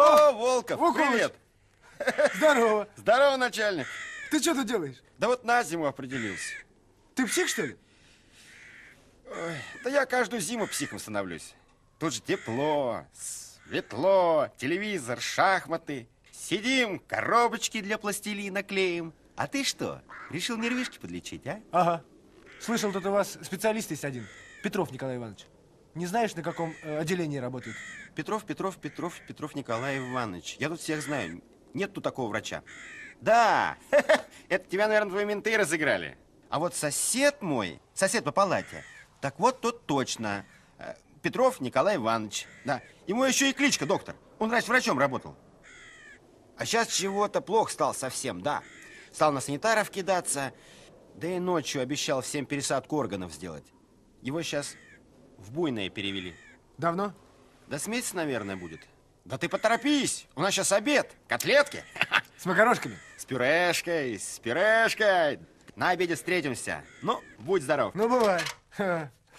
О, Волков, Вукулыч. привет. Здорово. Здорово, начальник. Ты что тут делаешь? Да вот на зиму определился. Ты псих, что ли? Ой, да я каждую зиму психом становлюсь. Тут же тепло, светло, телевизор, шахматы. Сидим, коробочки для пластилина клеим. А ты что, решил нервишки подлечить, а? Ага. Слышал, тут у вас специалист есть один. Петров Николай Иванович. Не знаешь, на каком отделении работает? Петров Николай Иванович. Я тут всех знаю. Нет тут такого врача. Да, это тебя, наверное, твои менты разыграли. А вот сосед мой, сосед по палате, так вот тот точно. Петров Николай Иванович. Да. Ему еще и кличка доктор. Он раньше врачом работал. А сейчас чего-то плохо стал совсем, да. Стал на санитаров кидаться. Да и ночью обещал всем пересадку органов сделать. Его сейчас в буйное перевели. Давно? Да с месяца, наверное, будет. Да ты поторопись, у нас сейчас обед, котлетки. С макарошками? С пюрешкой, с пюрешкой. На обеде встретимся. Ну, будь здоров. Ну, бывай. Ха.